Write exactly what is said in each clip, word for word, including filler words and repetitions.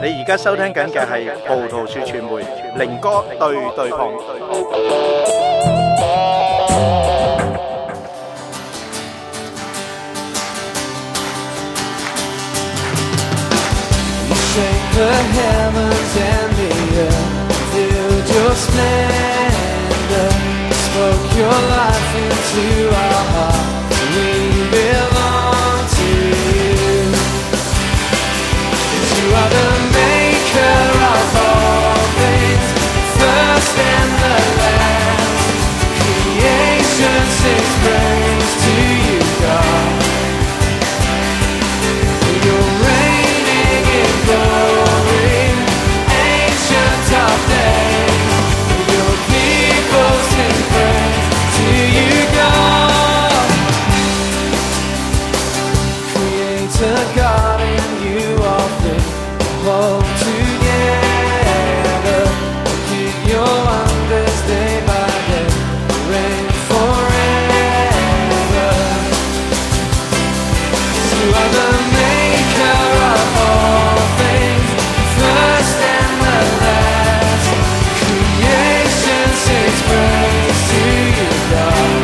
你而家收聽緊嘅係葡萄樹傳媒靈歌對對碰。 The heavens and the earth filled your splendor. Spoke your life into our hearts. We belong to you. You are the maker of all things, first and the last. Creation sings praise to you, God. You're reigning in glory, ancient of days. Your people sing praise to you, God. Creator God, in you all things hold together. Keep your wonders day by day, reign forever. You are the maker of all things, first and the last. Creation sings praise to you, God.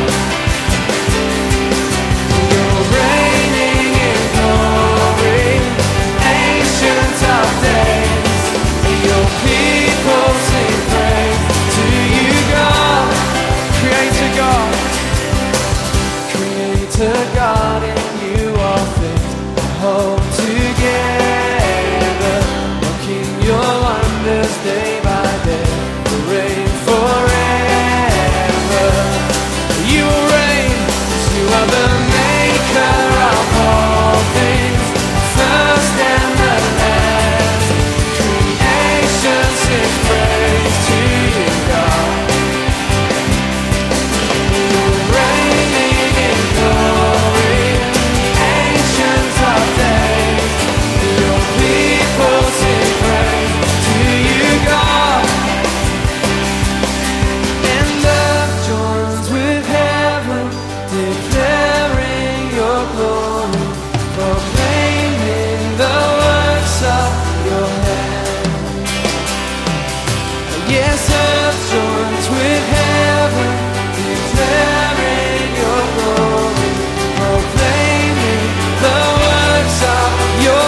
You're reigning in glory, ancient of days. Your people sing praise to you, God. Creator God, Creator God, in you all things hold together. Working your wonders day by day, reign forever. You will reign, 'cause you are the maker of all things, first and the last. Creation sings praise to you, God. You're reigning in glory, ancient of days. Your people sing praise to you, God. And earth joins with heaven, declaring your glory, proclaiming the works of your hand. Yes, earth joins with heaven, declaring your glory, proclaiming the works of your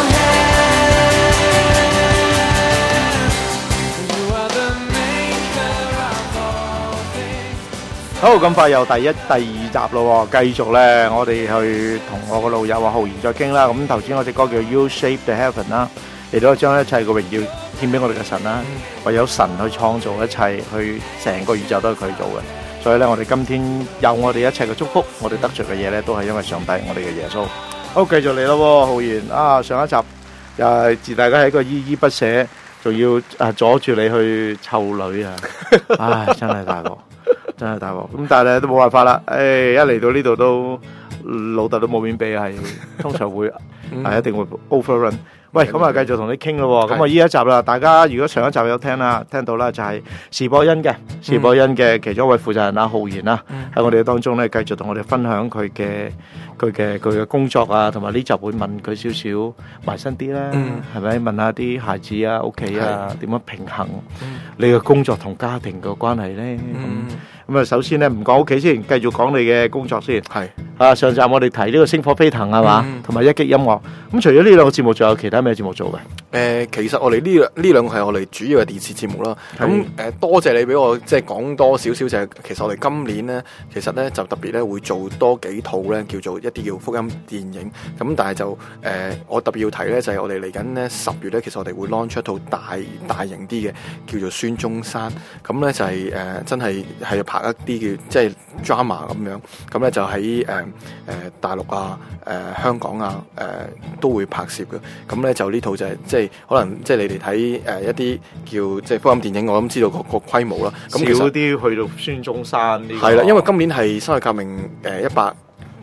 hand. You are the maker of all things. 好，咁快又第一、第二集咯，繼續咧，我哋去同我個老友阿浩然再傾啦。咁頭先我隻歌叫 You Shape the Heaven 啦，亦都將一切嘅榮耀獻俾我哋嘅神啦。唯有神去創造一切，去成個宇宙都係佢做嘅。所以咧，我哋今天有我哋一切嘅祝福，我哋得着嘅嘢咧，都係因為上帝，我哋嘅耶穌。好，繼續嚟咯，浩然啊！上一集又係自大家喺個依依不捨，仲要啊阻住你去湊女啊！唉，真係大鑊，真係大鑊。咁但係咧都冇辦法啦。誒，一嚟到呢度都老豆都冇面俾，係通常會係一定會 overrun。喂，咁啊繼續同你傾咯。咁啊呢一集啦，大家如果上一集有聽啦，聽到啦就係士博恩嘅士博恩嘅其中一位負責人阿浩然啦，喺我哋當中咧繼續同我哋分享佢嘅佢嘅佢嘅工作啊，同埋呢集會問佢少少埋身啲啦，係咪問下啲孩子啊、屋企啊點樣平衡你嘅工作同家庭嘅關係咧？咁咁啊，首先咧唔講屋企先，繼續講你嘅工作先。係啊，上集我哋提呢個星火飛騰係嘛，同埋一擊音樂。咁除咗呢兩個節目，仲有其他咩節目做嘅？ 誒，其實我哋呢兩呢兩個係我哋主要嘅電視節目啦。咁誒，多謝你俾我即係講多少少就係，其實我哋今年咧，其實咧就特別咧會做多幾套咧，叫做一啲叫福音電影。咁但係就誒，我特別要提咧就係我哋嚟緊咧十月咧，其實我哋會 launch 一套大大型啲嘅，叫做孫中山。咁咧就係誒真係係拍一啲叫即係 drama 咁樣。咁咧就喺誒誒大陸啊、誒香港啊、誒都會拍攝嘅。咁咧就呢套就係即係可能即係你哋睇誒一啲叫即係福音電影，我諗知道個個規模啦。咁少啲去到孫中山呢個。 係啦，因為今年係辛亥革命誒一百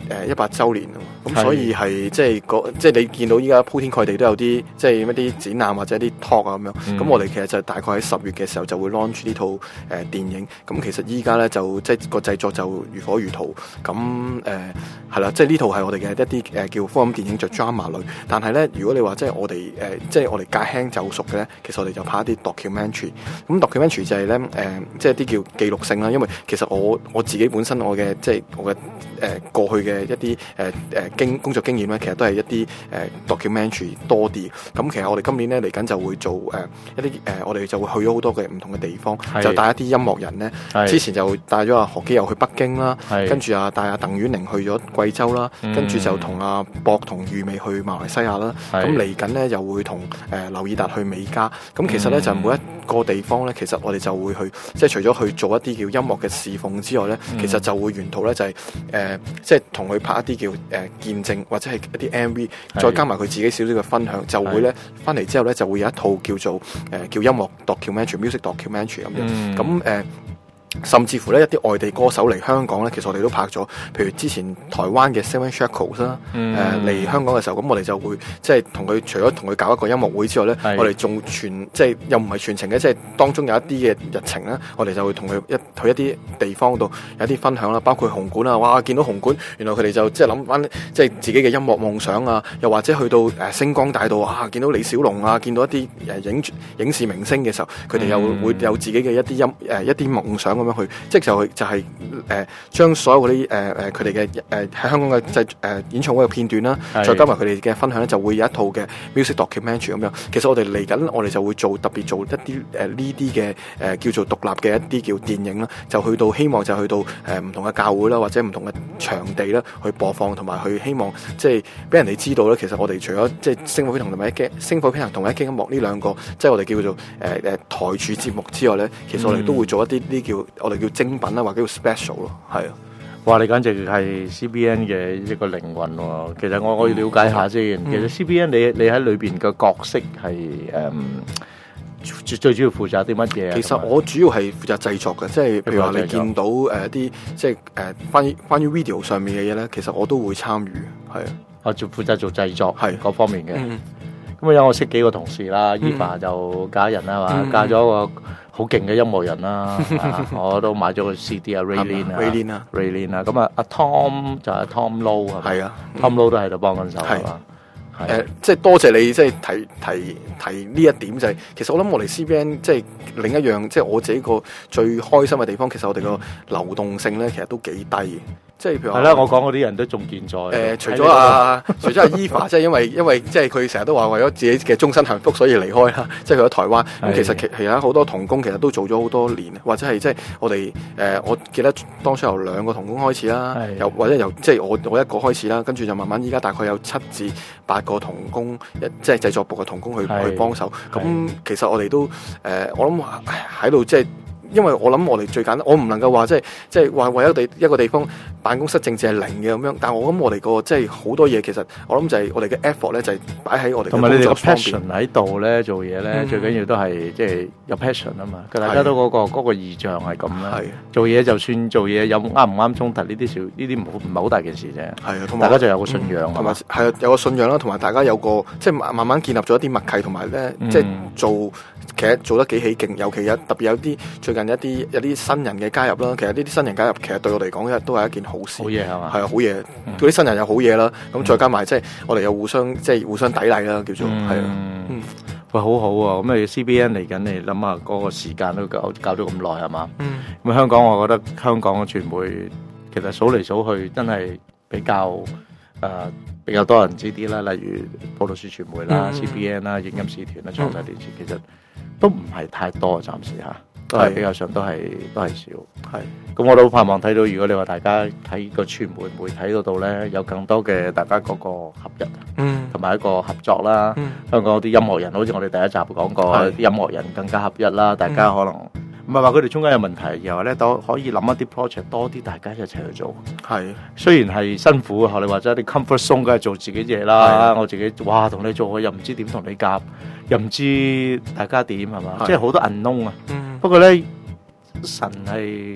誒一百週年啊嘛，咁係所以係即係個即係你見到依家鋪天蓋地都有啲即係一啲展覽或者一啲 talk 啊咁樣，咁、 嗯我哋其實就大概喺十月嘅時候就會 launch 呢套誒、呃、電影，咁其實依家咧就即係個製作就如火如荼，咁誒係啦，即係呢套係我哋嘅一啲誒、呃、叫福音電影就 drama 類，但係咧如果你話即係我哋誒、呃、即係我哋駕輕就熟嘅咧，其實我哋就拍一啲 documentary，咁 documentary 就係咧誒即係啲叫記錄性啦，因為其實我我自己本身我嘅即係我嘅誒、呃、過去嘅一啲誒誒經工作經驗咧，其實都係一啲誒、呃、documentary 多啲。咁其實我哋今年咧嚟緊就會做誒、呃、一啲誒、呃，我哋就會去咗好多嘅唔同嘅地方，就帶一啲音樂人咧。之前就帶咗阿何基佑去北京啦，跟住啊帶阿鄧婉玲去咗貴州啦，跟住就同阿博同余美去馬來西亞啦。咁嚟緊咧又會同誒、呃、劉以達去美加。咁其實咧、嗯、就每一個地方咧，其實我哋就會去，即係除咗去做一啲叫音樂嘅侍奉之外咧，嗯、其實就會沿途咧就係、是、誒、呃，即係同佢拍一啲叫誒、呃、見證或者係一啲 M V， 再加埋佢自己少少嘅分享，就會咧翻嚟之後咧就會有一套叫做誒、呃、叫音樂 documentary、music documentary 咁樣，咁誒、嗯。呃甚至乎咧一啲外地歌手嚟香港咧，其實我哋都拍咗。譬如之前台灣嘅 Seven Shekels 啦，誒嚟香港嘅時候，咁我哋就會即係同佢除咗同佢搞一個音樂會之外咧，我哋仲全即係又唔係全程嘅，即係當中有一啲嘅日程啦，我哋就會同佢一去一啲地方度有啲分享啦，包括紅館啊，哇！見到紅館，原來佢哋就即係諗翻即係自己嘅音樂夢想啊，又或者去到誒星光大道啊，見到李小龍啊，見到一啲誒影影視明星嘅時候，佢哋又會有自己嘅一啲音誒一啲夢想。咁樣去，即係就就係誒將所有嗰啲誒誒佢哋嘅誒喺香港嘅製誒演唱會嘅片段啦，再加埋佢哋嘅分享咧，就會有一套嘅 music documentary 咁樣。其實我哋嚟緊，我哋就會做特別做一啲誒呢啲嘅誒叫做獨立嘅一啲叫電影啦，就去到希望就去到誒唔、呃、同嘅教會啦，或者唔同嘅場地啦，去播放同埋去希望即係俾人哋知道咧。其實我哋除咗即係星火飛行同埋一驚星火飛行同埋一驚音樂呢兩個，即係我哋叫做誒誒、呃、台柱節目之外咧，其實我哋都會做一啲呢叫。我哋叫精品啦，或者叫 special 咯，係啊！ 哇，你簡直係 C B N 嘅一個靈魂喎。其實我我要了解下先。嗯、其實 C B N 你你喺裏邊嘅角色係誒最最主要負責啲乜嘢？ 其實我主要係負責製作嘅，即係譬如話你見到誒一啲即係誒關於關於 video 上面嘅嘢咧，其實我都會參與，係啊！ 我就負責做製作係嗰方面嘅。 嗯咁啊，有我識幾個同事啦 ，Eva 就嫁人啦嘛，嫁咗個好勁嘅音樂人啦，我都買咗個 C D 啊 ，Raylene 啊 ，Raylene 啊 ，Raylene 啊，咁啊，阿 Tom 就係 Tom Low 係咪？係啊 ，Tom Low 都喺度幫緊手係嘛？ 誒，即係多謝你，即係提提提呢一點就係，其實我諗我哋 C B N 即係另一樣，即係我自己個最開心嘅地方，其實我哋個流動性咧，其實都幾低。即係譬如話，係啦， 我講嗰啲人都仲健在。誒、 呃，除咗啊，除咗阿 Eva， 即係因為因為即係佢成日都話為咗自己嘅終身幸福，所以離開啦。即係去咗台灣。咁其實其其他好多同工其實都做咗好多年，或者係即係我哋誒、呃，我記得當初由兩個同工開始啦，又或者由即係我我一個開始啦，跟住就慢慢依家大概有七至八個同工，即係製作部嘅同工去去幫手。咁其實我哋都誒、呃，我諗喺度即係。因為我諗我哋最簡單，我唔能夠話即係即係話為咗地一個地方辦公室政治係零嘅咁樣，但係我諗我哋個即係好多嘢，其實我諗就係我哋嘅 effort 咧，就係擺喺我哋嘅工作方面。同埋你哋個 passion 喺度咧，做嘢咧、嗯、最緊要都係即係有 passion 啊嘛。大家都嗰、嗰個嗰個意象係咁啦。做嘢就算做嘢有啱唔啱衝突呢啲少呢啲唔好唔係好大件事啫。係啊，同埋大家就有個信仰，同埋係啊有個信仰啦，同埋大家有個即係慢慢建立咗一啲默契，同埋咧即係做其實做得幾起勁，尤其有特別有啲最近。一啲有啲新人嘅加入啦，其實呢啲新人加入，其實對我嚟講都係一件好事。好嘢係嘛？係啊，好嘢。嗰啲新人又好嘢啦，咁、嗯、再加埋即係我哋又互相即係互相砥礪啦，叫做係啊。嗯，喂，好好啊！咁你 C B N 嚟緊，你諗下嗰個時間都搞搞咗咁耐係嘛？嗯。咁香港，我覺得香港嘅傳媒其實數嚟數去真係比較誒、呃、比較多人知啲啦，例如普羅書傳媒啦、嗯、C B N 啦、影音使團啦、創世電視，其實都唔係太多，暫時嚇。都係比較上都係都係少，係咁我都盼望睇到，如果你話大家睇個傳媒媒體嗰度咧，有更多嘅大家嗰個合一，嗯，同埋一個合作啦。嗯、香港啲音樂人，好似我哋第一集講過，啲音樂人更加合一啦。大家可能唔係話佢哋中間有問題，而係話咧都可以諗一啲 project 多啲，大家一齊去做。係雖然係辛苦，學你話齋啲 comfort zone 梗係做自己嘢啦。我自己哇同你做，我又唔知點同你夾，又唔知大家點係嘛，即係好多 unknown 啊。嗯不過咧，神係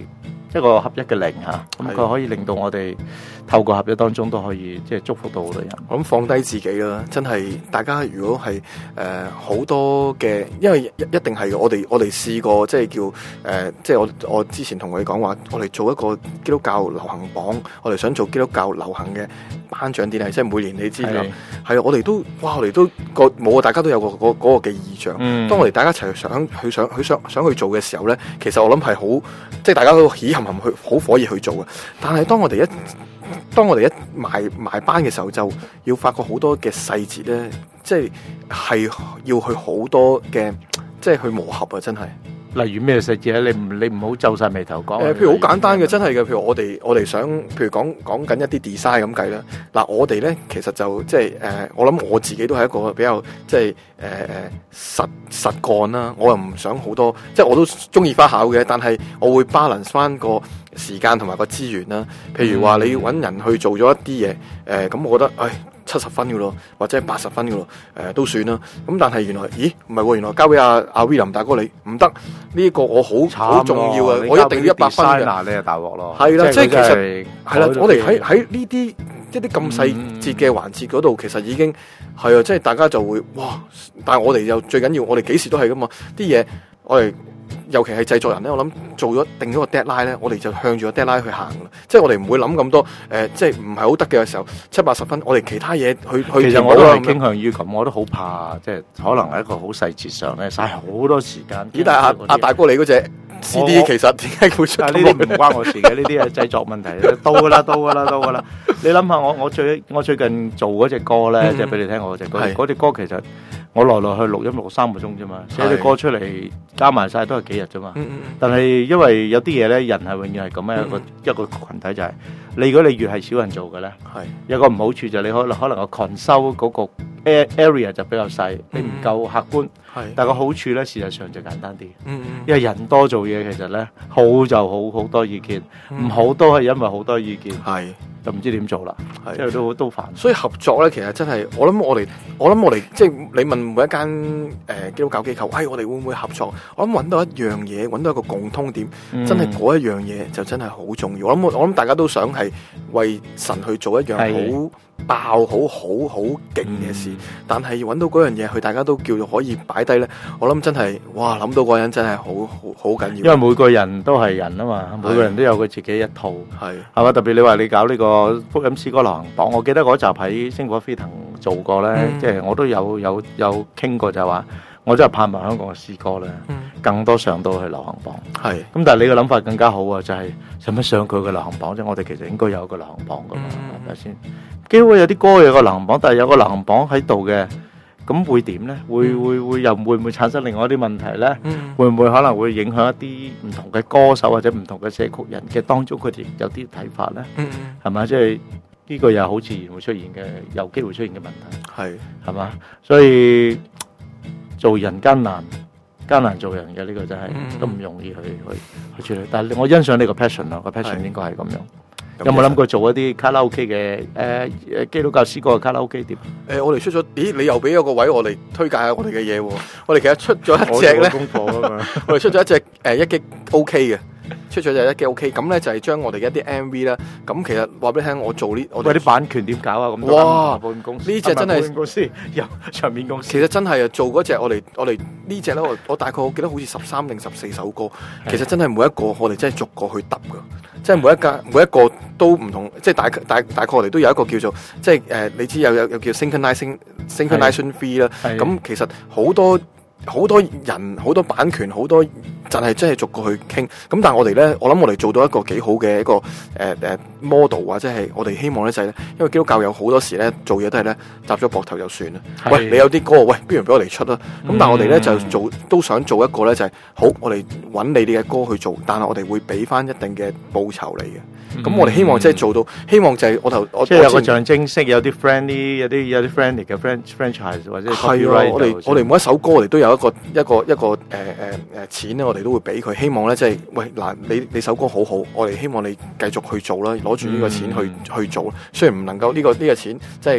一個合一嘅靈嚇，咁係佢可以令到我哋透過合一當中都可以即係祝福到好多人。 我諗放低自己啦，真係大家如果係誒好多嘅，因為一一定係我哋我哋試過即係叫誒、呃，即係我我之前同佢講話，我哋做一個基督教流行榜，我哋想做基督教流行嘅頒獎典禮，即係每年你知啦，係啊，我哋都哇，我哋都個冇啊，大家都有個嗰嗰個嘅意象。 嗯， 當我哋大家一齊想去想去想想去做嘅時候咧，其實我諗係好，即係大家都喜含含去好火熱去做嘅。但係當我哋一當我哋一埋埋班嘅時候，就要發覺好多嘅細節咧，即係係要去好多嘅，即係去磨合啊！真係。 例如咩細節咧？你唔你唔好皺晒眉頭講。 誒、呃，譬如好簡單嘅，真係嘅。譬如我哋我哋想，譬如講講緊一啲 design 咁計啦。嗱，我哋咧其實就即係誒，我諗我自己都係一個比較即係誒誒實實幹啦。我又唔想好多，即係我都中意花巧嘅，但係我會 balance 翻個時間同埋個資源啦。譬如話你揾人去做咗一啲嘢，誒、呃、咁，我覺得，唉。七十分嘅咯，或者係八十分嘅咯，誒、呃、都算啦。咁但係原來，咦唔係喎，原來交俾阿阿 William 大哥你唔得，呢、這、一個我好好重要啊，我一定要一百分嘅。 嗱，你係大鑊咯。 係啦，即係其實係啦，我哋喺喺呢呢啲一啲咁細節嘅環節嗰度，其實已經係啊，即係大家就會哇！但係我哋又最緊要，我哋幾時都係噶嘛，啲嘢我哋。尤其係製作人咧，我諗做咗定咗個 deadline 咧，我哋就向住個 deadline 去行啦。即係我哋唔會諗咁多，誒、呃，即係唔係好得嘅時候，七八十分，我哋其他嘢去去。 其實我都係傾向於咁，我都好怕，即係可能係一個好細節上咧，嘥好多時間。 咦？但係阿阿大哥你嗰隻 C D 其實點解會出？ 呢啲唔關我事嘅，呢啲係製作問題。到噶啦，到噶啦，到噶啦。你諗下，我我最我最近做嗰隻歌咧，即係俾你聽我嗰隻歌。嗰隻歌其實我來來去錄音錄三個鐘啫嘛，寫隻歌出嚟加埋晒都係幾日啫嘛。但係因為有啲嘢咧，人係永遠係咁樣一個一個羣體就係，你如果你越係少人做嘅咧，有個唔好處就係你可能可能個 control 嗰個 area 就比較細，你唔夠客觀。但係個好處咧，事實上就簡單啲。因為人多做嘢，其實咧好就好好多意見，唔好都係因為好多意見。係。就唔知點做啦，即係都都煩。 所以合作咧，其實真係我諗我哋，我諗我哋即係你問每一間誒、呃、基督教機構，哎，我哋會唔會合作？我諗揾到一樣嘢，揾到一個共通點，嗯、真係嗰一樣嘢就真係好重要。我諗我諗大家都想係為神去做一樣好爆、好好好勁嘅事，嗯、但係揾到嗰樣嘢，佢大家都叫做可以擺低咧。我諗真係哇，諗到嗰人真係好好好緊要。 因為每個人都係人啊嘛，每個人都有佢自己一套，係係嘛。特別你話你搞呢、這個。個福音詩歌流行榜，我記得嗰集喺星火飛騰做過咧，嗯、即係我都有有有傾過，就係話我真係盼望香港嘅詩歌咧，嗯、更多上到去流行榜。係咁，但係你嘅諗法更加好啊，就係使乜上佢嘅流行榜啫？我哋其實應該有一個流行榜噶嘛，係咪先？幾好有啲歌有個流行榜，但係有個流行榜喺度嘅。咁會點咧？會會會又會唔會產生另外一啲問題咧？嗯、會唔會可能會影響一啲唔同嘅歌手或者唔同嘅寫曲人嘅當中，佢哋有啲睇法咧？係咪、嗯？即係呢個又好自然會出現嘅，有機會出現嘅問題。係係嘛？所以做人艱難，艱難做人嘅呢、呢個真係、嗯、都唔容易去去去處理。但係我欣賞你個 passion 啊，個 passion 應該係咁樣。有冇諗過做一啲卡拉 OK 嘅誒誒基督教詩歌嘅卡拉 OK 碟？ 誒，我哋出咗，咦？你又俾咗個位我哋推介下我哋嘅嘢喎。我哋其實出咗一隻咧，功課啊嘛。我哋出咗一隻誒一擊 OK 嘅，出咗隻一擊 OK。咁咧就係將我哋一啲 M V 啦。咁其實話俾你聽，我做呢，我哋啲版權點搞啊？咁哇！保險公司呢隻真係保險公司有唱片公司。其實真係啊，做嗰隻我哋我哋呢隻咧，我我大概我記得好似十三定十四首歌。其實真係每一個我哋真係逐個去揼噶。即係每一間每一個都唔同，即係大大大概我哋都有一個叫做，即係誒、呃，你知有有有叫 synchronizing synchronization fee 啦。咁其實好多好多人好多版權好多就係真係逐個去傾。咁但係我哋咧，我諗我哋做到一個幾好嘅一個誒誒、呃、model 或者係我哋希望咧就係、是、咧，因為基督教有好多時咧做嘢都係咧搭咗膊頭就算啦。喂，你有啲歌，喂，不如俾我嚟出啦。咁、嗯、但係我哋咧就做都想做一個咧就係、是、好，我哋揾你哋嘅歌去做，但係我哋會俾翻一定嘅報酬你嘅。咁、嗯、我哋希望即係做到，希望就係我頭我即係有個象徵式，有啲 friendly， 有啲有啲 friendly 嘅 franchise 或者係啊，我哋我哋每一首歌我哋都有一個一個一個誒誒誒錢咧，我哋都會俾佢。希望咧即係喂嗱，你你首歌好好，我哋希望你繼續去做啦，攞住呢個錢去、嗯、去做。雖然唔能夠呢、呢個呢、呢個錢即係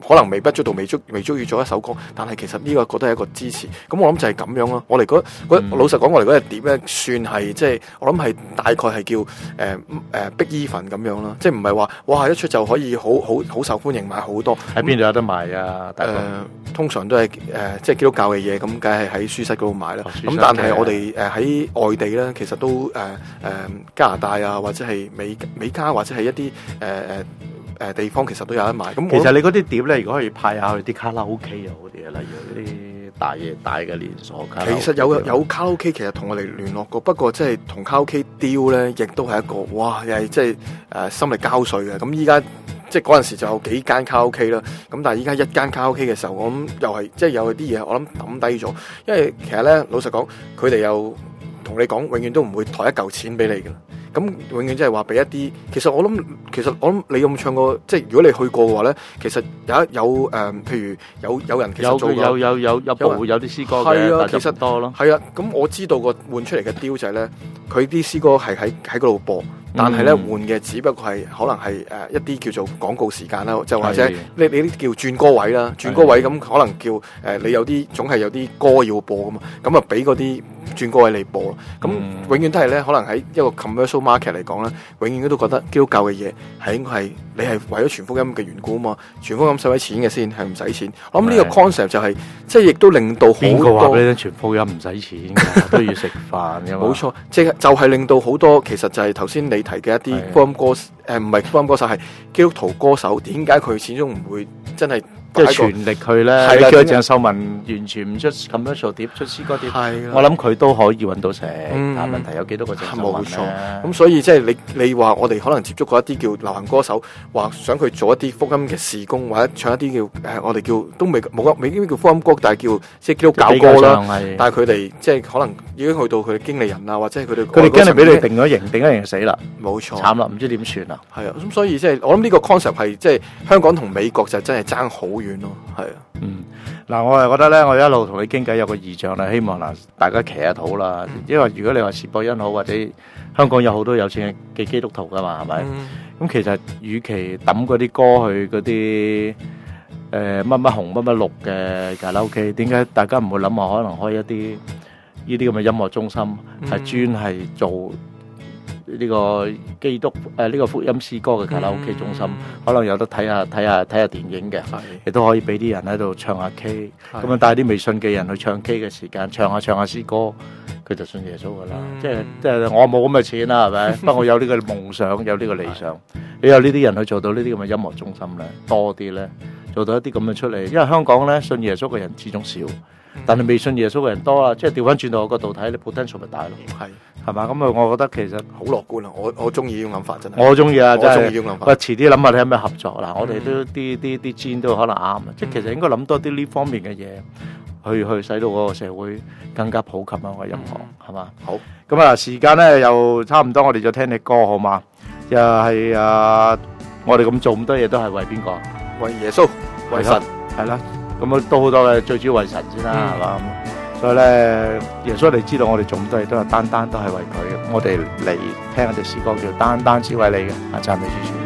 可能微不足道、微足微足於咗一首歌，但係其實呢個覺得係一個支持。咁我諗就係咁樣咯。我哋嗰嗰老實講，我哋嗰隻碟咧，算係即係我諗係大概係叫誒誒 Big Even 咁樣啦，即係唔係話哇一出就可以好好好受歡迎賣好多。 喺邊度有得賣啊？ 誒、呃、通常都係誒、呃、即係基督教嘅嘢，咁梗係喺書室嗰度買啦。咁、哦、但係我哋誒喺外地咧，其實都誒誒、呃呃、加拿大啊，或者係美美加或者係一啲誒誒。呃誒地方其實都有得賣。咁其實你嗰啲碟咧，如果可以派下去啲卡拉 OK 又好啲啊，例如嗰啲大嘢大嘅連鎖卡拉 OK。 其實有有卡拉 OK 其實同我哋聯絡過，不過即係同卡拉 OK deal 咧，亦都係一個哇，又係即係誒心力交瘁嘅。咁依家即係嗰陣時就有幾間卡拉 OK 啦，咁但係依家一間卡拉 OK 嘅時候，我諗又係即係有啲嘢我諗抌低咗，因為其實咧老實講，佢哋又同你講，永遠都唔會抬一嚿錢俾你嘅。咁永遠即係話俾一啲，其實我諗，其實我諗你有冇唱過？即係如果你去過嘅話咧，其實有有誒、呃，譬如有有人其實做過有有有有有部有啲詩歌嘅， 係啊， 其實其實多咯。 係啊，咁我知道個換出嚟嘅雕仔咧，佢啲詩歌係喺喺嗰度播，但係咧、嗯、換嘅只不過係可能係誒一啲叫做廣告時間啦，就或者你你啲叫轉歌位啦，轉歌位咁可能叫誒、呃、你有啲總係有啲歌要播噶嘛，咁啊俾嗰啲轉歌位你播咯。咁、嗯、永遠都係咧，可能喺一個 commercial market 嚟講咧，永遠都覺得基督教嘅嘢係應該係你係為咗傳福音嘅緣故啊嘛，傳福音使唔使錢嘅先係唔使錢。我諗呢個 concept 就係、是、即係亦都令到好多邊個話俾你聽傳福音唔使錢都要食飯㗎嘛。冇錯，即係就係、是、令到好多其實就係頭先你提嘅一啲福音歌誒，唔係福音歌手係基督徒歌手，點解佢始終唔會真係？即係全力去咧，係啦。叫鄭秀文完全唔出 commercial 碟，出詩歌碟，我諗佢都可以揾到食。嗯、但係問題有幾多個鄭秀文咧？冇錯。咁所以即係你你話我哋可能接觸過一啲叫流行歌手，話想佢做一啲福音嘅事工，或者唱一啲叫誒、呃、我哋叫都未冇未經叫福音歌，但係叫即係基督教歌啦。但係佢哋即係可能已經去到佢哋經理人啊，或者係佢哋佢哋經理俾你定咗型，定咗型死啦。冇錯。慘啦，唔知點算啊。係啊，咁所以即係我諗呢個 concept 係即係香港同美國就真係爭好遠咯，係啊，嗯，嗱，我係覺得咧，我一路同你傾偈有個異象啦，希望嗱大家祈下禱啦，嗯、因為如果你話薛博恩好或者香港有好多有錢嘅基督徒噶嘛，係咪？咁、嗯、其實與其抌嗰啲歌去嗰啲誒乜乜紅乜乜綠嘅卡拉 OK，點解大家唔會諗下可能開一啲呢啲咁嘅音樂中心，係、嗯、專係做呢個基督誒呢、呃這個福音詩歌嘅卡拉 OK 中心，嗯、可能有得睇下睇下睇下電影嘅，亦都可以俾啲人喺度唱下 K，咁啊帶啲未信嘅人去唱 K 嘅時間，唱下唱下詩歌，佢就信耶穌噶啦。嗯、即係即係我冇咁嘅錢啦，係咪？不過我有呢個夢想，有呢個理想，你有呢啲人去做到呢啲咁嘅音樂中心咧，多啲咧，做到一啲咁嘅出嚟。因為香港咧信耶穌嘅人始終少。但係未信耶穌嘅人多啦，即係調翻轉到我角度睇，你 potential 咪大咯？係係嘛？咁啊，我覺得其實好樂觀啊！我我中意呢種諗法真係。我中意啊！真係。我中意呢種諗法。喂，遲啲諗下你有咩合作嗱？我哋都啲啲啲 gene 都可能啱啊！即係其實應該諗多啲呢方面嘅嘢，去去使到嗰個社會更加普及啊！我音樂係嘛？好。咁啊，時間咧又差唔多，我哋就聽你歌好嘛？又係啊！我哋咁做咁多嘢都係為邊個？為耶穌，為神，係啦。咁啊，都好多嘅，最主要為神先啦，係嘛、嗯？所以咧，耶穌你知道我哋做咁多嘢都係單單都係為佢。我哋嚟聽一隻詩歌叫《單單只為你》嘅，啊，讚美主主。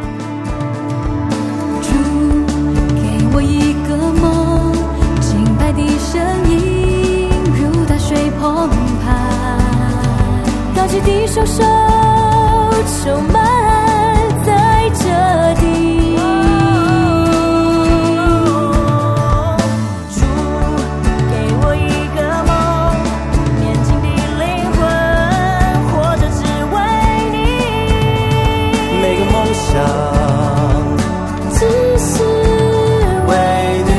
主給我一個夢，敬拜的聲音如大水澎湃，高舉的雙手充滿在這地。只是為你，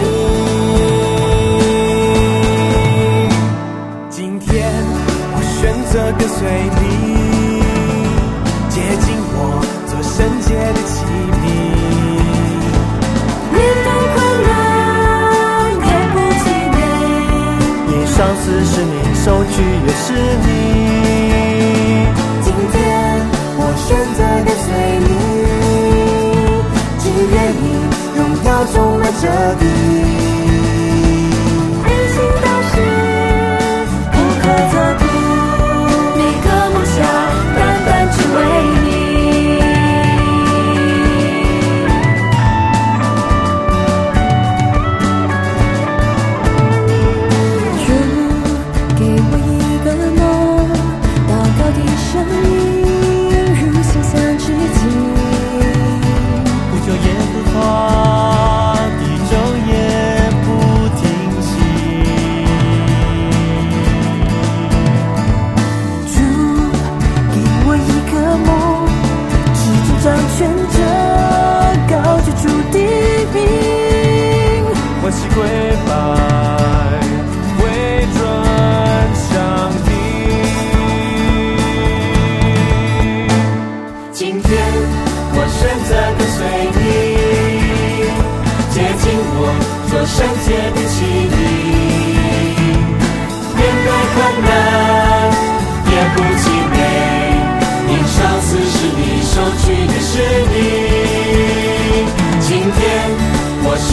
今天我選擇跟隨你，接近我做聖潔的器皿，面對困難也不氣餒，因上司是你，收據也是你，今天我選擇跟隨你，願意榮耀充滿這地，人行道是不可測度，每個夢想單單只為你。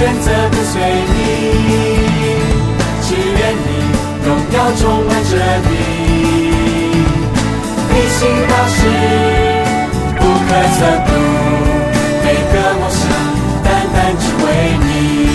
选择跟随你，只愿你荣耀充满着你，披星到世不可测度，每个梦想单单只为你。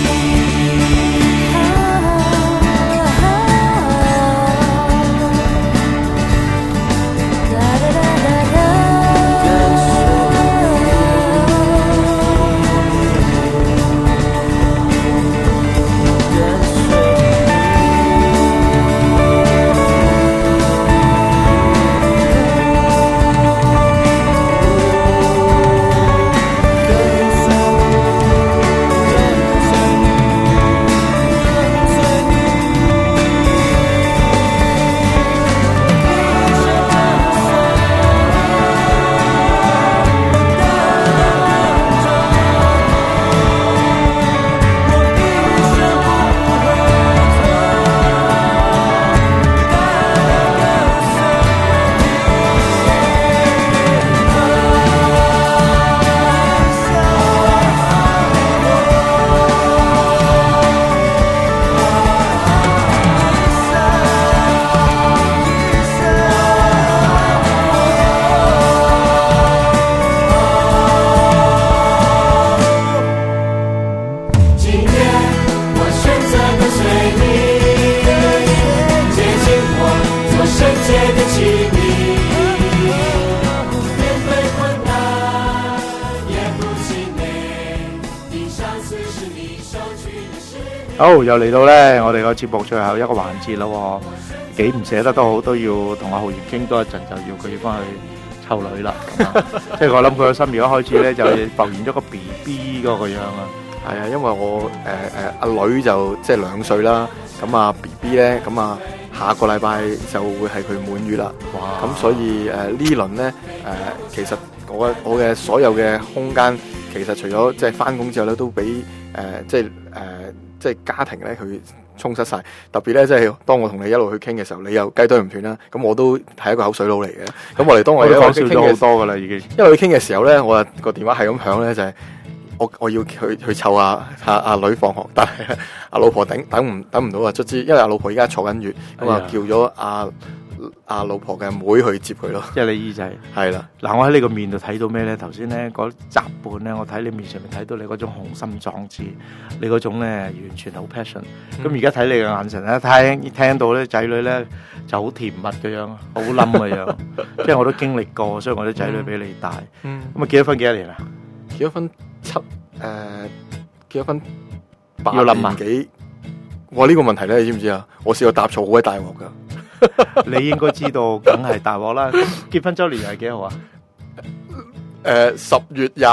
好，又嚟到咧，我哋個節目最後一個環節咯，幾唔捨得都好，都要同阿浩然傾多一陣，就要佢翻去湊女啦。即係我諗佢個心而家開始咧，就浮現咗個 B B 嗰個樣啊。 係啊，因為我誒誒阿女就即係兩歲啦，咁啊 B B 咧，咁啊下個禮拜就會係佢滿月啦。哇！咁所以誒、呃、呢輪咧誒，其實我嘅我嘅所有嘅空間，其實除咗即係翻工之後咧，都俾誒、呃、即係誒。呃即係家庭咧，佢充實晒。特別咧，即係當我同你一路去傾嘅時候，你又雞堆唔斷啦。咁我都係一個口水佬嚟嘅。咁我哋當我一路講笑咗好多噶啦，已經。 一路去傾嘅時候咧，我個電話係咁響咧，就係、是、我我要去去湊阿阿阿女放學，但係阿老婆等等唔等唔到啊！卒之，因為阿老婆而家坐緊月，咁啊、哎、叫咗阿阿老婆嘅妹去接佢咯。即係你姨仔。 係啦。 嗱，我喺你個面度睇到咩咧？頭先咧嗰集半咧，我睇你面上面睇到你嗰種雄心壯志，你嗰種咧完全好 passion。咁而家睇你嘅眼神咧，聽聽到咧仔女咧就好甜蜜嘅樣，好冧嘅樣。即係我都經歷過，所以我啲仔女比你大。 嗯。 咁啊結咗婚幾多年啦？ 結咗婚七誒、呃，結咗婚八年幾。哇！呢、這個問題咧，你知唔知啊？我試過答錯好鬼大鑊噶。 你應該知道，梗係大鑊啦！結婚周年係幾號啊？ 誒、呃，十月廿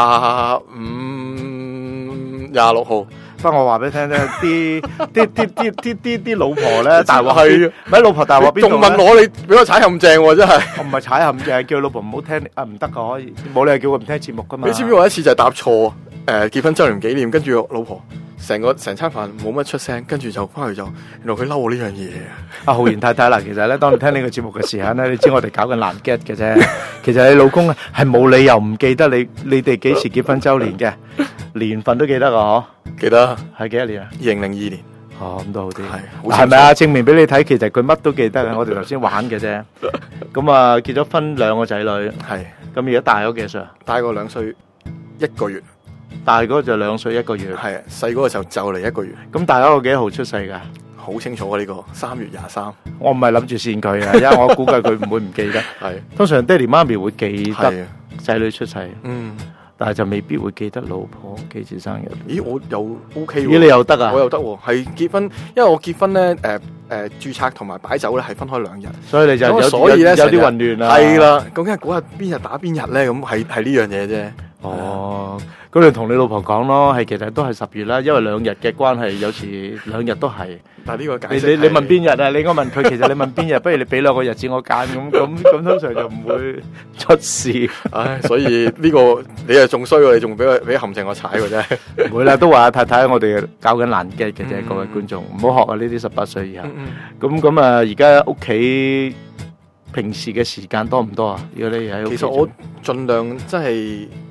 五、廿六號。 不過我話俾你聽咧，啲啲啲啲啲啲啲老婆咧大鑊係，咪老婆大鑊邊度？仲問我你俾我踩陷阱喎，真係。我唔係踩陷阱，叫老婆唔好聽啊，唔得噶，可以冇理由叫佢唔聽節目噶嘛。你知唔知我一次就係答錯誒、呃、結婚周年紀念，跟住老婆。成個成餐飯冇乜出聲，跟住就翻去就，原來佢嬲我呢樣嘢啊！阿浩然太太啦，其實咧，當你聽呢個節目嘅時候咧，你知我哋搞緊難 get 嘅啫。其實你老公係冇理由唔記得你，你哋幾時結婚周年嘅年份都記得噶嗬？記得係幾多年啊？二零零二年。哦，咁都好啲。係，係咪啊？證明俾你睇，其實佢乜都記得嘅。我哋頭先玩嘅啫。咁啊，結咗婚兩個仔女。係。咁而家大咗幾歲啊？大過兩歲一個月。大嗰個就兩歲一個月，係啊，細嗰個就就嚟一個月。咁大嗰個幾號出世噶？好清楚啊！呢、這個三月廿三。我唔係諗住跣佢啊，因為我估計佢唔會唔記得。係，通常爹哋媽咪會記得仔女出世，嗯，但係就未必會記得老婆幾時生日。咦，我又 OK 喎？咦，你又得啊？我又得喎，係結婚，因為我結婚咧，誒、呃、誒、呃，註冊同埋擺酒咧係分開兩日，所以你就有所以咧有啲混亂啦。係啦，究竟係嗰日邊日打邊日咧？咁係係呢樣嘢啫。哦，咁你同你老婆講咯，係其實都係十月啦，因為兩日嘅關係，有時兩日都係。但係呢個解釋，你你問邊日啊？你應該問佢，其實你問邊日，不如你俾兩個日子我揀，咁咁咁通常就唔會出事。唉，所以呢個你又仲衰喎，你仲俾佢俾陷阱我踩喎真係。唔會啦，都話太太我哋搞緊難 get 嘅啫，各位觀眾唔好學啊！呢啲十八歲以下。咁咁啊，而家屋企平時嘅時間多唔多啊？如果你喺屋企，其實我盡量真係。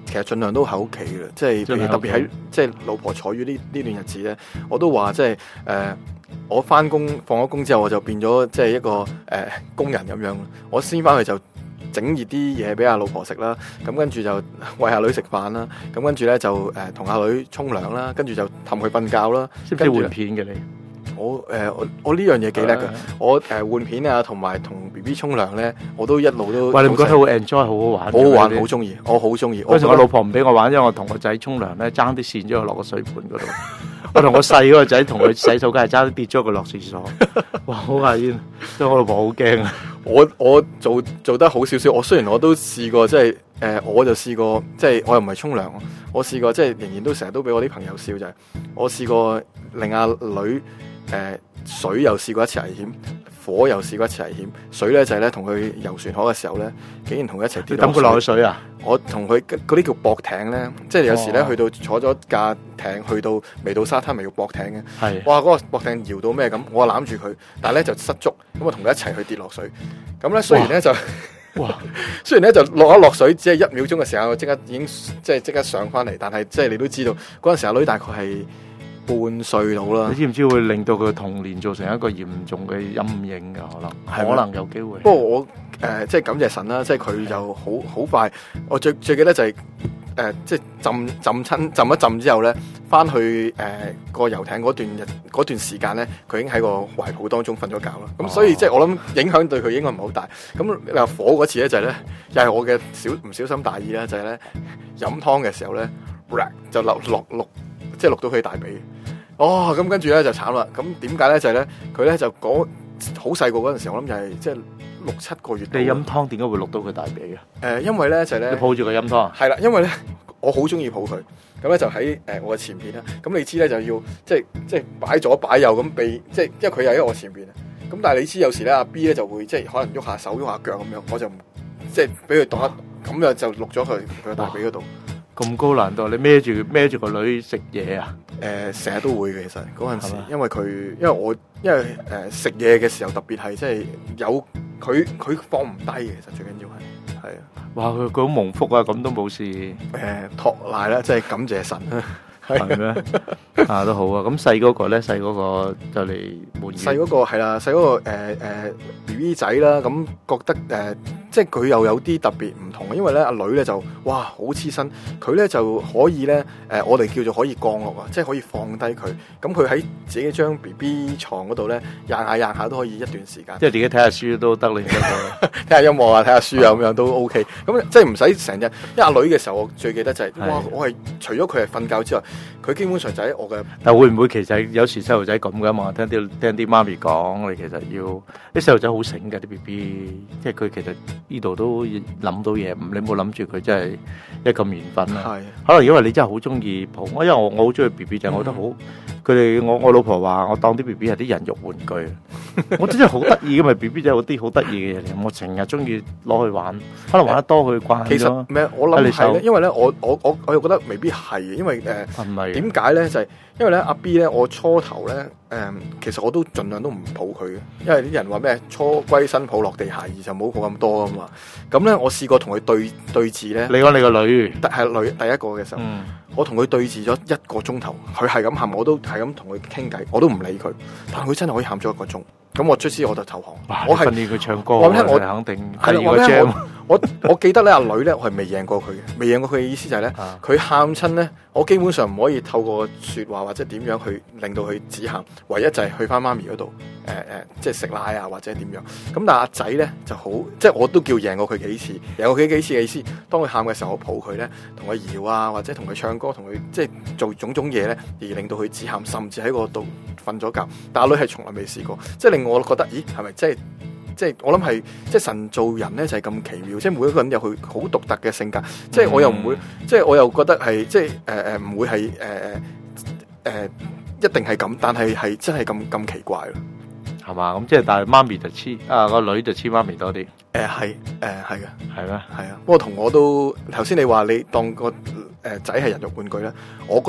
其實盡量都喺屋企啦，即係譬如特別喺即係老婆坐月呢呢段日子咧，我都話即係誒、呃，我翻工放咗工之後，我就變咗即係一個誒、呃、工人咁樣。我先翻去就整熱啲嘢俾阿老婆食啦，咁跟住就餵下女食飯啦，咁跟住咧就誒同阿女沖涼啦，跟住就氹佢瞓覺啦。 識唔識換片嘅你？ 我誒、呃、我我呢樣嘢幾叻㗎，我誒、呃、換片啊，同埋同 B B 沖涼咧，我都一路都。 喂，你唔覺得好 enjoy 好好玩？ 好好玩，好中意，我好中意。 嗰時我老婆唔俾我玩，因為我同個仔沖涼咧，爭啲跣咗佢落個水盤嗰度。我同我細嗰個仔同佢洗手間係爭啲跌咗佢落廁所。哇，好牙煙！所以我老婆好驚啊。 我我做做得好少少，我雖然我都試過，即係誒、呃，我就試過，即係我又唔係沖涼，我試過，即係仍然都成日都俾我啲朋友笑就係、是，我試過令阿女。誒、呃、水又試過一次危險，火又試過一次危險。水咧就係咧同佢遊船河嘅時候咧，竟然同佢一齊跌落水。抌佢落水啊！我同佢嗰啲叫駁艇咧，即係有時咧、哦、去到坐咗架艇去到未到沙灘咪要駁艇嘅。係哇，嗰、那個駁艇搖到咩咁，我攬住佢，但係咧就失足，咁我同佢一齊去跌落水。咁咧雖然咧就哇，雖然咧就落一落水只係一秒鐘嘅時間，我即刻已經即係即刻上翻嚟，但係即係你都知道嗰陣時阿女大概係半歲到啦， 你知唔知會令到佢童年造成一個嚴重嘅陰影㗎？可能可能有機會。 不過我誒、呃、即係感謝神啦，即係佢就好好快。我最最記得就係、是、誒、呃、即係浸浸親浸一浸之後咧，翻去誒、呃、個遊艇嗰段日嗰段時間咧，佢已經喺個懷抱當中瞓咗覺啦。咁、哦、所以即係我諗影響對佢應該唔係好大。咁你話火嗰次咧就係、是、咧，又係我嘅小唔小心大意啦，就係咧飲湯嘅時候咧，就落落落即係落到佢大髀。哦，咁跟住咧就慘啦。咁點解咧？就係咧，佢咧就嗰好細個嗰陣時，我諗就係即係六七個月。你飲湯點解會落到佢大髀嘅？誒、 呃，因為咧就係、是、咧， 你抱住個飲湯。係啦，因為咧我好中意抱佢，咁咧就喺誒、呃、我嘅前邊啦。咁你知咧就要即係即係擺左擺右咁避，即係因為佢又喺我前邊啊。咁但係你知有時咧阿 B 咧就會即係可能喐下手喐下腳咁樣，我就唔即係俾佢當一咁樣就錄咗佢佢個大髀嗰度。咁高難度，你孭住孭住個女食嘢啊？ 誒、呃，成日都會嘅，其實嗰陣時，因為佢，因為我，因為誒食嘢嘅時候特別係即係有佢，佢放唔低嘅，其實最緊要係，係啊。哇，佢佢好蒙福啊，咁都冇事。誒、呃，托賴啦，即係感謝神啊。係咩？啊，都好啊。咁細嗰個咧，細嗰個就嚟滿月。細嗰個係啦，細嗰個誒誒 B B 仔啦，咁覺得誒、呃，即係佢又有啲特別唔同嘅，因為咧阿女咧就哇好黐身，佢咧就可以咧誒、呃，我哋叫做可以降落啊，即係可以放低佢。咁佢喺自己張 B B 床嗰度咧，掗下掗下都可以一段時間。即係自己睇下書都得，你聽下音樂啊，睇下書啊，咁樣都 OK。咁即係唔使成日，因為阿女嘅時候，我最記得就係、是、哇，我係除咗佢係瞓覺之外。佢基本上就喺我嘅，但會唔會其實有時細路仔咁嘅嘛？聽啲聽啲媽咪講，你其實要啲細路仔好醒嘅啲 B B， 即係佢其實呢度都諗到嘢，你冇諗住佢真係一咁緣分啦。係，可能因為你真係好中意抱，因為我我好中意 B B 就係我覺得好，佢哋我我老婆話我當啲 B B 係啲人肉玩具，我真係好得意嘅嘛 B B 仔有啲好得意嘅嘢嚟，我成日中意攞去玩，可能玩得多佢慣咗。其實咩？我諗係咧，因為咧我我我我又覺得未必係，因為誒係咪？點解咧？就係、是、因為咧，阿 B 咧，我初頭咧，誒、嗯，其實我都盡量都唔抱佢嘅，因為啲人話咩初歸新抱落地下兒就冇抱咁多啊嘛。咁咧，我試過同佢對對峙咧。你講你個女，係女第一個嘅時候，嗯、我同佢對峙咗一個鐘頭，佢係咁喊，我都係咁同佢傾偈，我都唔理佢，但係佢真係可以喊咗一個鐘。咁我出師我就投降。我係訓練佢唱歌，我肯定第二個 jam。我我記得咧，阿女咧，我係未贏過佢嘅，未贏過佢嘅意思就係咧，佢喊親咧，我基本上唔可以透過說話或者點樣去令到佢止喊，唯一就係去翻媽咪嗰度，誒、呃、誒，即係食奶啊或者點樣。咁但係阿仔咧就好，即係我都叫贏過佢幾次，贏過佢幾次嘅意思。當佢喊嘅時候，我抱佢咧，同佢搖啊，或者同佢唱歌，同佢即係做種種嘢咧，而令到佢止喊，甚至喺嗰度瞓咗覺。但阿女係從來未試過，即係令我覺得，咦，係咪即係？即係我諗係，即係神做人咧就係咁奇妙，即係每一個人有佢好獨特嘅性格，即係我又唔會，即係我又覺得係，即係誒誒唔會係誒誒一定係咁，但係係真係咁咁奇怪咯，係嘛？咁即係但係媽咪就黐啊個女就黐媽咪多啲，誒係誒係嘅，係咩？係啊，不過同我都頭先你話你當個誒仔係人肉玩具咧，我覺得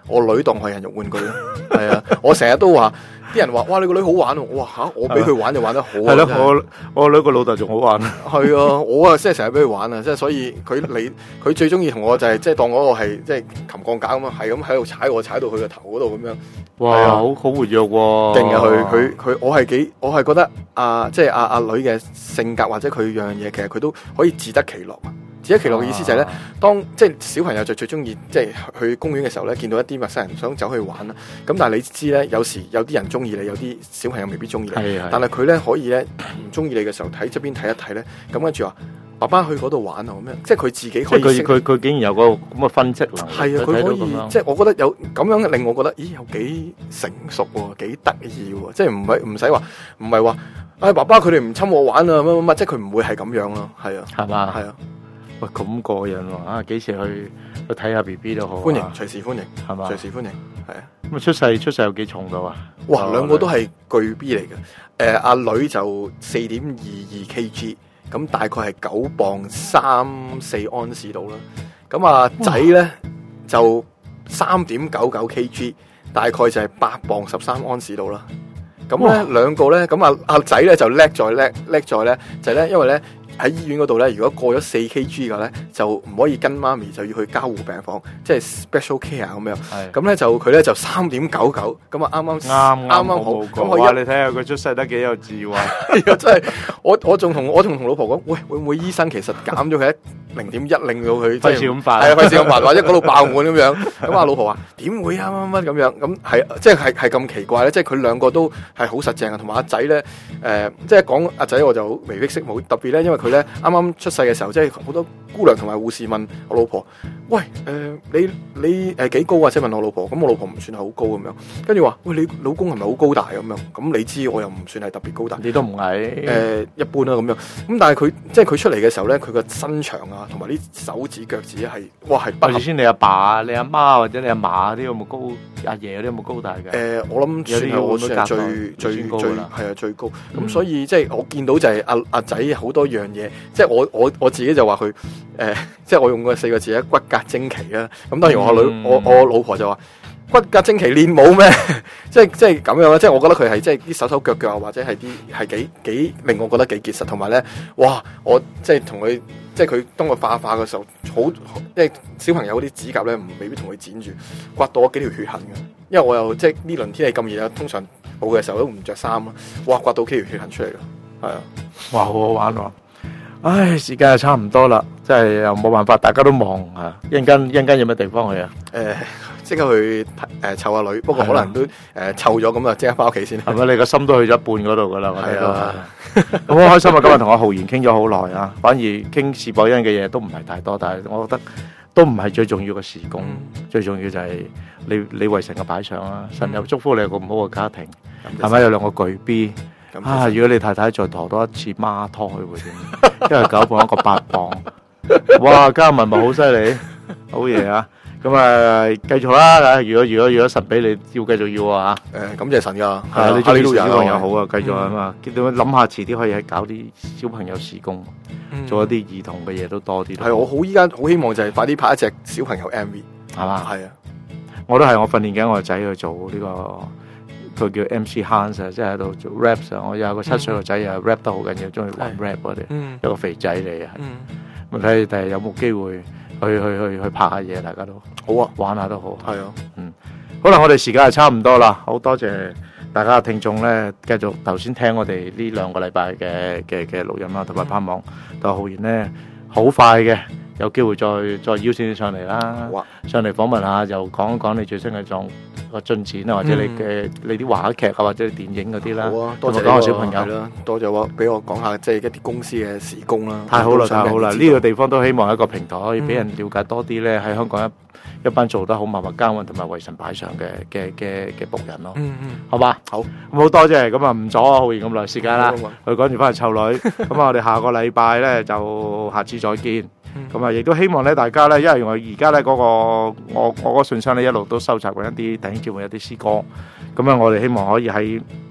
我女當係人肉玩具咯。係啊，我成日都話。啲人話：哇！你個女好玩喎！我話嚇，我俾佢玩就玩得好啊！ 係咯，我我女個老豆仲好玩。 係啊，我啊即係成日俾佢玩啊！即係所以佢你佢最中意同我就係即係當嗰個係即係擒鋼架咁啊，係咁喺度踩我，踩到佢個頭嗰度咁樣。 哇！好好活躍喎， 勁啊！佢佢佢，我係幾我係覺得啊，即係阿阿女嘅性格或者佢樣嘢，其實佢都可以自得其樂啊！自得其樂嘅意思就係咧，當即係小朋友就最中意即係去公園嘅時候咧，見到一啲陌生人想走去玩啦。咁但係你知咧，有時有啲人中意你，有啲小朋友未必中意你。 係係但係佢咧可以咧唔中意你嘅時候，睇側邊睇一睇咧，咁跟住話爸爸去嗰度玩啊咁樣，即係佢自己可以識。 佢佢佢竟然有個咁嘅分析能力。 係啊，佢可以即係我覺得有咁樣令我覺得，咦有幾成熟喎，幾得意喎，即係唔係唔使話唔係話，唉爸爸佢哋唔侵我玩啊乜乜乜，即係佢唔會係咁樣咯，係啊， 係嘛， 係啊。 喂，咁過癮喎！啊，幾時去去睇下 B B 都好， 歡迎，隨時歡迎， 係嘛？ 隨時歡迎，係啊。 咁啊，出世出世有幾重到啊？ 哇，兩個都係巨 B 嚟嘅。誒，阿女就四點二二 Kg，咁大概係九磅三四安士度啦。咁啊仔咧就三點九九 Kg，大概就係八磅十三安士度啦。咁咧兩個咧，咁啊阿仔咧就叻在叻叻在咧，就係咧，因為咧。喺醫院嗰度咧，如果過咗四 Kg 嘅咧，就唔可以跟媽咪，就要去加護病房，即係 special care 咁樣。咁咧就佢咧就三點九九，咁啊啱啱啱啱啱好。咁我哇！你睇下佢出世得幾有智慧。 係啊，真係我我仲同我仲同老婆講，喂，會唔會醫生其實減咗佢一零點一，令到佢費事咁煩， 係啊，費事咁煩，或者嗰度爆滿咁樣。咁啊，老婆話點會啊乜乜咁樣？咁係即係係係咁奇怪咧？即係佢兩個都係好實淨啊，同埋阿仔咧誒，即係講阿仔我就好眉飛色舞，特別咧，因為佢咧啱啱出世嘅時候，即係好多姑娘同埋護士問我老婆：喂，誒、呃、你你誒幾高啊？即係問我老婆，咁我老婆唔算係好高咁樣，跟住話：喂，你老公係咪好高大咁樣？咁你知我又唔算係特別高大， 你都唔矮， 誒、呃、一般啦咁樣。咁但係佢即係佢出嚟嘅時候咧，佢個身長啊，同埋啲手指腳趾係，哇係不合。 先你阿爸、你阿媽或者你阿嫲啲有冇高？阿爺嗰啲有冇高大嘅？ 誒、呃，我諗算係我算係最最最係啊最高。咁、嗯、所以即係我見到就係阿阿仔好多樣嘢，即係我我我自己就話佢誒，即係我用個四個字咧，骨骼精奇啦。咁當然我女、嗯、我我老婆就話骨骼精奇練舞咩？即係即係咁樣啦。即係我覺得佢係即係啲手手腳腳或者係啲係幾幾令我覺得幾結實，同埋咧，哇！我即係同佢。即係佢當佢化化嘅時候，好即係小朋友嗰啲指甲咧，唔未必同佢剪住，刮到我幾條血痕嘅。因為我又即係呢輪天氣咁熱啊，通常冇嘅時候都唔着衫啦，哇！刮到幾條血痕出嚟咯，係啊， 哇，好好玩喎！唉，時間又差唔多啦，真係又冇辦法，大家都忙啊！一陣間一陣間有咩地方去啊？ 誒、呃，即刻去誒、呃、湊下女，不過可能都誒湊咗咁啊，即刻翻屋企先。 係咪你個心都去咗一半嗰度噶啦？ 係啊。 咁好開心啊！今日同阿浩然傾咗好耐啊，反而傾史博恩嘅嘢都唔係太多，但係我覺得都唔係最重要嘅事工，嗯、最重要就係你你為神嘅擺上啦。神又祝福你有個咁好嘅家庭，係咪有兩個巨 B 啊？如果你太太再陀多一次孖胎會點？因為九磅一個八磅，哇！加文咪好犀利，好嘢啊！咁啊，繼續啦！如果如果如果神俾你要繼續要啊嚇， 誒感謝神噶， 係啊，你中意小朋友好啊，繼續啊嘛，點樣諗下遲啲可以喺搞啲小朋友事工，做一啲兒童嘅嘢都多啲。 係我好依家好希望就係快啲拍一隻小朋友 M V， 係嘛？係啊， 我都係我訓練緊我個仔去做呢個，佢叫 M C Hans 啊，即係喺度做 rap 啊。我有個七歲個仔又 rap 得好緊要，中意玩 rap 嗰啲，一個肥仔嚟嘅。咁睇你第日有冇機會？去去去去拍下嘢，大家都好啊， 玩下都好。 係啊， 嗯，好啦，我哋時間係差唔多啦，好多謝大家嘅聽眾咧，繼續頭先聽我哋呢兩個禮拜嘅嘅嘅錄音啦，同埋盼望同浩然咧，好快嘅有機會再再邀請你上嚟啦， 啊、 上嚟訪問下，又講一講你最新嘅狀個進展啊，或者你嘅、嗯、你啲話劇啊，或者電影嗰啲啦。 好啊，多謝講下小朋友啦，多謝我俾我講下即係一啲公司嘅時工啦。 太好啦，太好啦！呢、這個地方都希望一個平台可以俾人了解多啲咧，喺、嗯、香港一一班做得好默默耕耘同埋為神擺上嘅嘅嘅嘅僕人咯。嗯嗯，好嘛，好咁好多謝，咁啊唔阻啊浩然咁耐時間啦，佢趕住翻去湊女。咁啊，我哋下個禮拜咧就下次再見。咁啊，亦都希望咧，大家咧，因為我而家咧嗰個我我個信箱咧一路都收集緊一啲弟兄姊妹一啲詩歌，咁啊，我哋希望可以喺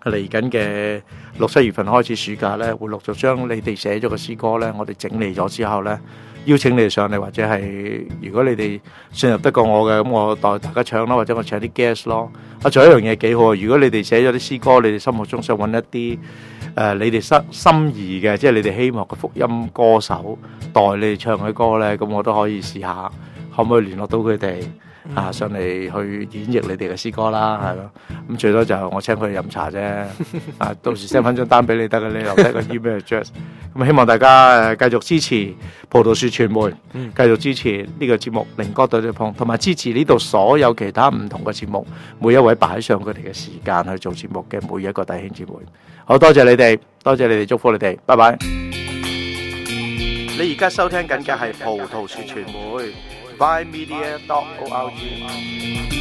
嚟緊嘅六七月份開始暑假咧，會陸續將你哋寫咗嘅詩歌咧，我哋整理咗之後咧，邀請你哋上嚟，或者係如果你哋信任得過我嘅，咁我代大家唱啦，或者我請啲 guest 咯。啊，仲有一樣嘢幾好啊！如果你哋寫咗啲詩歌，你哋心目中想揾一啲誒、呃、你哋心心儀嘅，即係你哋希望嘅福音歌手代你哋唱嘅歌咧，咁我都可以試下，可唔可以聯絡到佢哋？啊，上嚟去演繹你哋嘅詩歌啦，係咯，咁最多就我請佢哋飲茶啫，啊，到時 send 翻張單俾你得嘅，你留低個 email address。咁希望大家誒繼續支持葡萄樹傳媒，嗯、繼續支持呢個節目《靈歌對對碰》，同埋支持呢度所有其他唔同嘅節目，每一位擺上佢哋嘅時間去做節目嘅每一個弟兄姊妹。好多謝你哋，多謝你哋，祝福你哋，拜拜。你而家收聽緊嘅係葡萄樹傳媒。buy media dot org